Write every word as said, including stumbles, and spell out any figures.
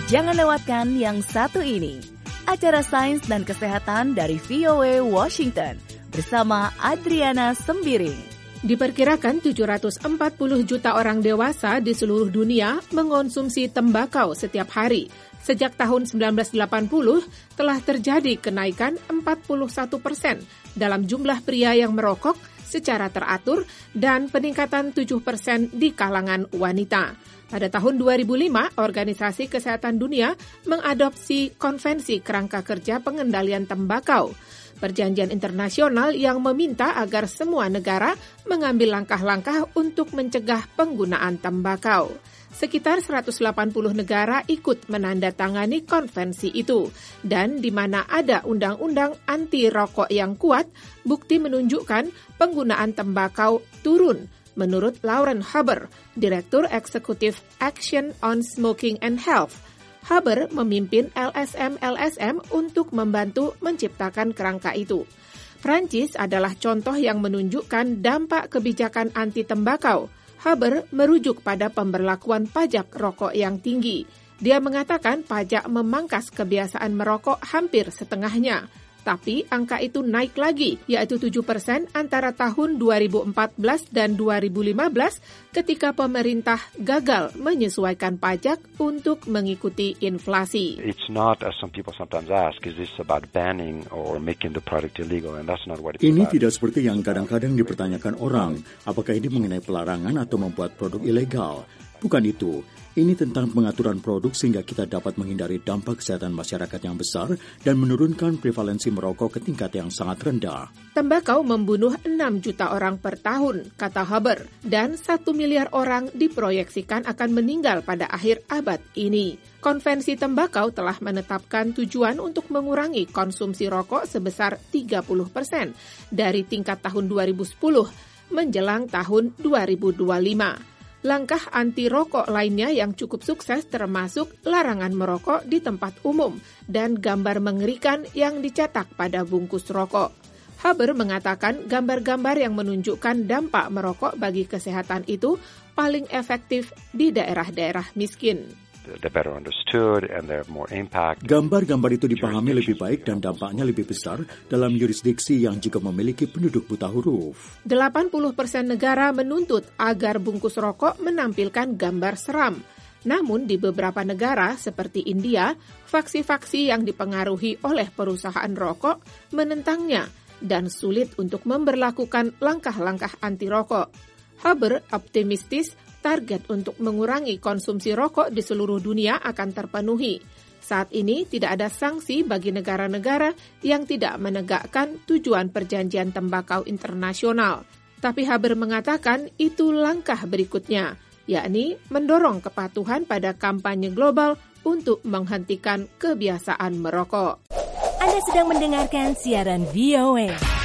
Jangan lewatkan yang satu ini. Acara Sains dan Kesehatan dari V O A Washington bersama Adriana Sembiring. Diperkirakan tujuh ratus empat puluh juta orang dewasa di seluruh dunia mengonsumsi tembakau setiap hari. Sejak tahun sembilan belas delapan puluh telah terjadi kenaikan empat puluh satu persen dalam jumlah pria yang merokok secara teratur dan peningkatan tujuh persen di kalangan wanita. Pada tahun dua ribu lima, Organisasi Kesehatan Dunia mengadopsi Konvensi Kerangka Kerja Pengendalian Tembakau, perjanjian internasional yang meminta agar semua negara mengambil langkah-langkah untuk mencegah penggunaan tembakau. Sekitar seratus delapan puluh negara ikut menandatangani konvensi itu. Dan di mana ada undang-undang anti rokok yang kuat, bukti menunjukkan penggunaan tembakau turun. Menurut Lauren Haber, Direktur Eksekutif Action on Smoking and Health, Haber memimpin L S M-L S M untuk membantu menciptakan kerangka itu. Prancis adalah contoh yang menunjukkan dampak kebijakan anti tembakau. Haber merujuk pada pemberlakuan pajak rokok yang tinggi. Dia mengatakan pajak memangkas kebiasaan merokok hampir setengahnya. Tapi angka itu naik lagi, yaitu tujuh persen antara tahun dua ribu empat belas dan dua ribu lima belas ketika pemerintah gagal menyesuaikan pajak untuk mengikuti inflasi. It's not, as some people sometimes ask, is this about banning or making the product illegal? And that's not what it's Ini about. tidak seperti yang kadang-kadang dipertanyakan orang, apakah ini mengenai pelarangan atau membuat produk ilegal. Bukan itu. Ini tentang pengaturan produk sehingga kita dapat menghindari dampak kesehatan masyarakat yang besar dan menurunkan prevalensi merokok ke tingkat yang sangat rendah. Tembakau membunuh enam juta orang per tahun, kata Haber, dan satu miliar orang diproyeksikan akan meninggal pada akhir abad ini. Konvensi tembakau telah menetapkan tujuan untuk mengurangi konsumsi rokok sebesar tiga puluh persen dari tingkat tahun dua ribu sepuluh menjelang tahun dua ribu dua puluh lima. Langkah anti rokok lainnya yang cukup sukses termasuk larangan merokok di tempat umum dan gambar mengerikan yang dicetak pada bungkus rokok. Haber mengatakan gambar-gambar yang menunjukkan dampak merokok bagi kesehatan itu paling efektif di daerah-daerah miskin. They're better understood and they have more impact. Gambar-gambar itu dipahami lebih baik dan dampaknya lebih besar dalam yurisdiksi yang juga memiliki penduduk buta huruf. delapan puluh persen negara menuntut agar bungkus rokok menampilkan gambar seram. Namun di beberapa negara seperti India, faksi-faksi yang dipengaruhi oleh perusahaan rokok menentangnya dan sulit untuk memberlakukan langkah-langkah anti rokok. Haber optimistis target untuk mengurangi konsumsi rokok di seluruh dunia akan terpenuhi. Saat ini tidak ada sanksi bagi negara-negara yang tidak menegakkan tujuan perjanjian tembakau internasional. Tapi Haber mengatakan itu langkah berikutnya, yakni mendorong kepatuhan pada kampanye global untuk menghentikan kebiasaan merokok. Anda sedang mendengarkan siaran V O A.